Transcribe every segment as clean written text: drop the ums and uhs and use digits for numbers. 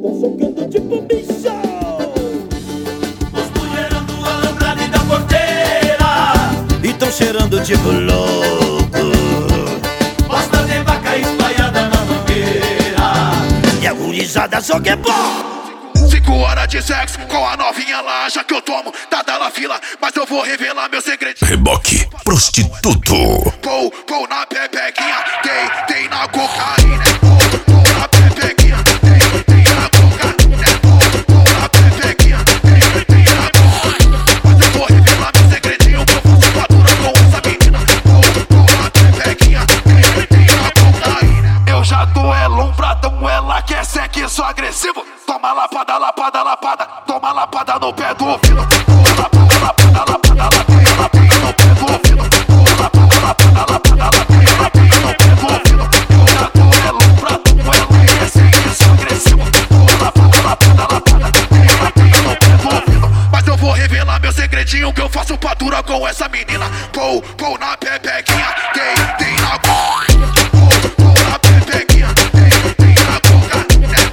socando tipo bicho. Os mulherão do alambrado e da porteira e tão cheirando tipo louco. Bosta de vaca espalhada na mangueira E a gurizada só quer bom. 5 horas de sexo com a novinha lá, já que eu tomo, tá na fila, mas eu vou revelar meu segredo. Reboque prostituto. Pou na pepequinha, tem na cocaína. Pou na pepequinha, tem na cocaína. Pou na pepequinha, tem na cocaína. Mas eu vou revelar meu segredinho, que eu faço fatura com essa menina. Pou na pepequinha, tem na cocaína. Eu já duelo um pratão, ela quer sexo agressivo. Toma lapada, lapada, lapada, toma lapada no pé do ouvido. Lapada, lapada, lapada, lapada no pé do ouvido. Lapada, lapada, lapada, lapada no pé do ouvido. Eu já duelo pra tu, ela quer sexo agressivo. Lapada, lapada, lapada, lapada no pé do ouvido. Mas eu vou revelar meu segredinho, que eu faço padura com essa menina. Pou na pepequinha, tem na coca. Pou na pepequinha, tem na coca.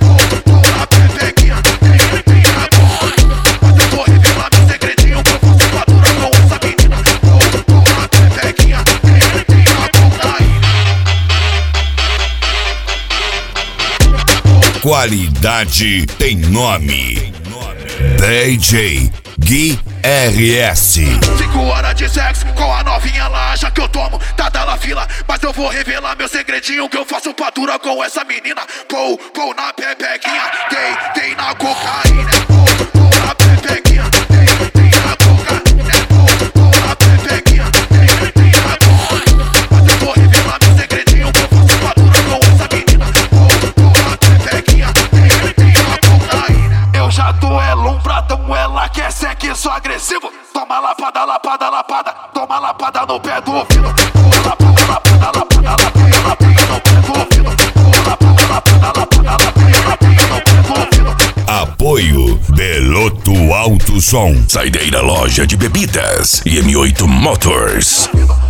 Qualidade tem nome. DJ Gui RS. 5 horas de sexo com a novinha lá, já que eu tomo, tá na fila, mas eu vou revelar meu segredinho, que eu faço padura com essa menina. Pou na pepequinha, tem na cocaína. Pou na pepequinha, tem na cocaína. Pou na pepequinha, tem na cocaína. Mas eu vou revelar meu segredinho, que eu faço padura com essa menina. Pou na pepequinha, tem na cocaína. Eu já duelo um pratão, ela quer sexo agressivo. Toma lapada, lapada, lapada, toma lapada no pé do ouvido. Lapada, lapada, lapada, lapada no pé do ouvido. Lapada, lapada, lapada, lapada no pé do ouvido. Apoio Beloto Alto Som, Saideira Loja de Bebidas e M8 Motors.